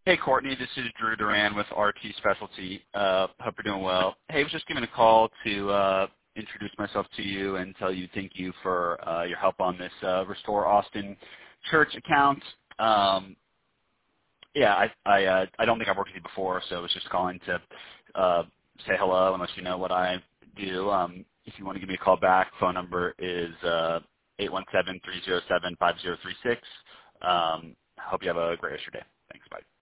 Hey, Courtney. This is Drew Duran with RT Specialty. Hope you're doing well. Hey, I was just giving a call to introduce myself to you and tell you thank you for your help on this Restore Austin Church account. I don't think I've worked with you before, so I was just calling to say hello and let you know what I do. If you want to give me a call back, phone number is 817-307-5036. Hope you have a great rest of your day. Thanks. Bye.